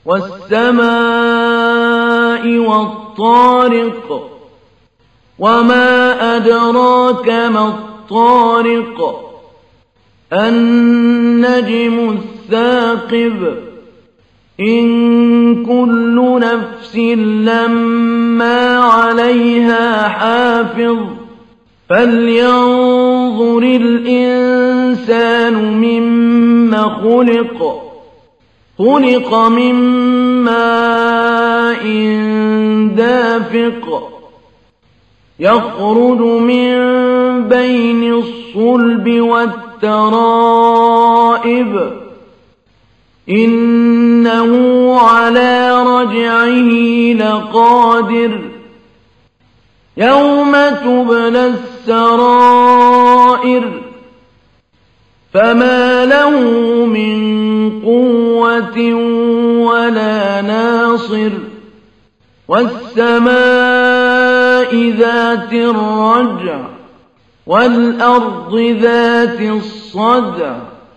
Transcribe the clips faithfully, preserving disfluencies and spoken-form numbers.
والسماء والطارق وما أدراك ما الطارق النجم الثاقب إن كل نفس لما عليها حافظ فلينظر الإنسان مما خلق خلق من ماء دافق يخرج من بين الصلب والترائب إنه على رجعه لقادر يوم تبلى السرائر فما له من قوة ولا ناصر والسماء ذات الرجع والأرض ذات الصدع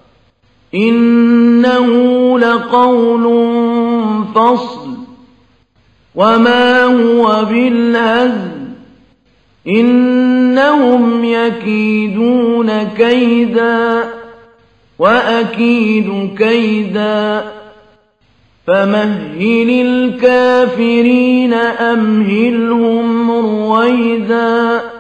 إنه لقول فصل وما هو بالهزل إنهم يكيدون كيدا وأكيد كيدا فمهل الكافرين أمهلهم رويدا